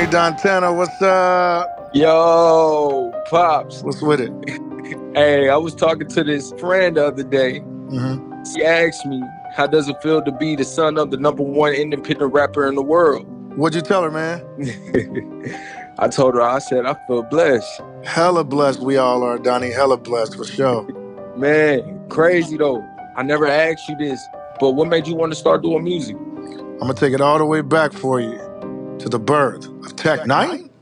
Dontana, what's up? Yo, Pops. What's with it? Hey, I was talking to this friend the other day. hmm She asked me, how does it feel to be the son of the number one independent rapper in the world? What'd you tell her, man? I told her, I said, I feel blessed. Hella blessed we all are, Donnie. Hella blessed for sure. Man, crazy though. I never asked you this, but what made you want to start doing music? I'm gonna take it all the way back for you to the birth of Tech Nine.